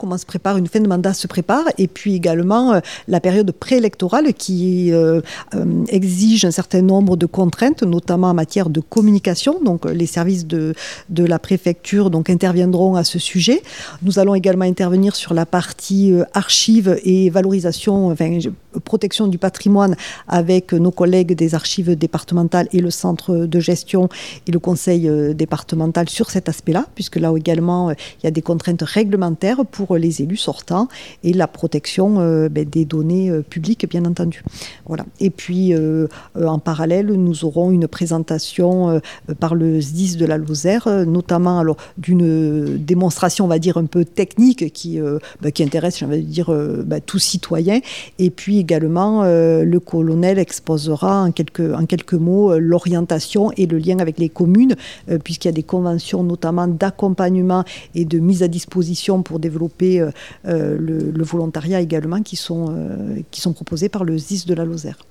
comment se prépare, une fin de mandat se prépare, et puis également la période préélectorale qui exige un certain nombre de contraintes, notamment en matière de communication. Donc les services de la préfecture interviendront à ce sujet. Nous allons également intervenir sur la partie archives et valorisation, protection du patrimoine avec nos collègues des archives départementales et le centre de gestion et le conseil départemental sur cet aspect-là, puisque là également il y a des contraintes réglementaires pour les élus sortants et la protection des données publiques, bien entendu. Voilà. Et puis en parallèle, nous aurons une présentation par le SDIS de la Lozère, notamment alors d'une démonstration, on va dire, un peu technique qui intéresse, je vais dire, tout citoyen. Et puis également, le colonel exposera en quelques mots l'orientation et le lien avec les communes, puisqu'il y a des conventions notamment d'accompagnement et de mise à disposition pour développer le volontariat également qui sont proposées par le SDIS de la Lozère.